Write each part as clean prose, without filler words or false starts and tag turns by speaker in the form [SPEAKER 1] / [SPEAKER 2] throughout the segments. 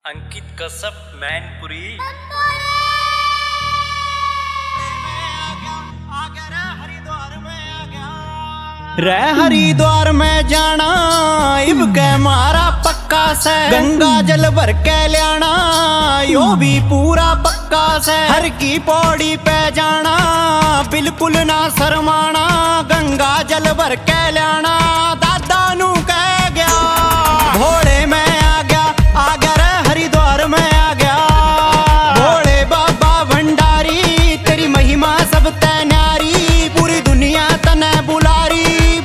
[SPEAKER 1] अंकित कश्यप मैनपुरी।
[SPEAKER 2] रे हरिद्वार में जाना इब के मारा पक्का से, गंगा जल भर के लियाना यो भी पूरा पक्का से। हर की पौड़ी पे जाना बिल्कुल ना शर्माना, गंगा जल भर के लियाना दादा नू कह गया। भोले में आ गया रे हरिद्वार में आ गया। भोले बाबा भंडारी तेरी महिमा सब ते न्यारी, पूरी दुनिया तने बुलारी।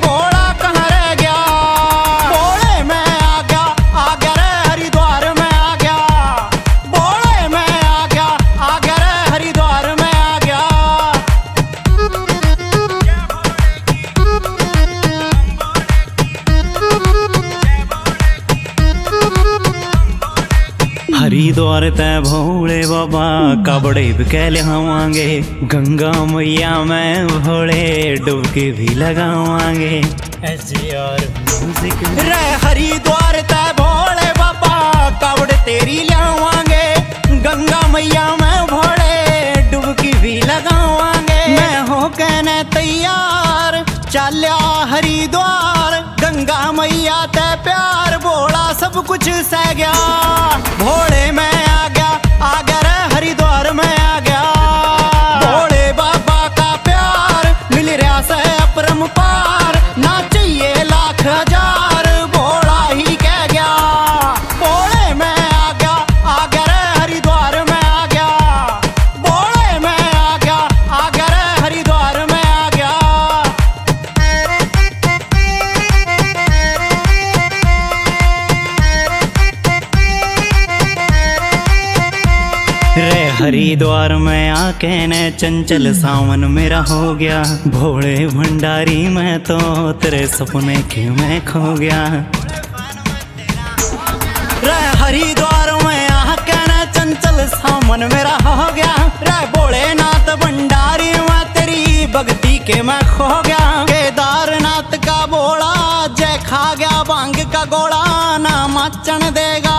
[SPEAKER 2] हरिद्वार ते भोले बाबा कबड़े भी कह लियावांगे, गंगा मैया में भोले डुबके भी लगावांगे। रे हरिद्वार ते भोले बाबा कबड़े तेरी लियावांगे, गंगा मैया में भोले डुबकी भी लगावांगे। मैं हो कहने तैयार चलिया हरिद्वार, गंगा मैया ते प्यार बोला सब कुछ सह गया। भोले में आ गया रे हरिद्वार में आ गया। भोले बाबा का प्यार मिल रहा से अपरंपार, ना चाहिए लाख हजार भोला ही कह गया। भोले में आ गया रे हरिद्वार में आ गया। भोले में आ गया रे हरिद्वार में आ गया। रे हरिद्वार में आके ने चंचल सावन मेरा हो गया। भोले भंडारी मैं तो तेरे सपने के मैं खो गया। रे हरिद्वार में आके ने चंचल सावन मेरा हो गया। रे भोलेनाथ भंडारी मैं तेरी भक्ति के मैं खो गया। केदारनाथ का बोला जय खा गया भांग का गोला, ना माचन देगा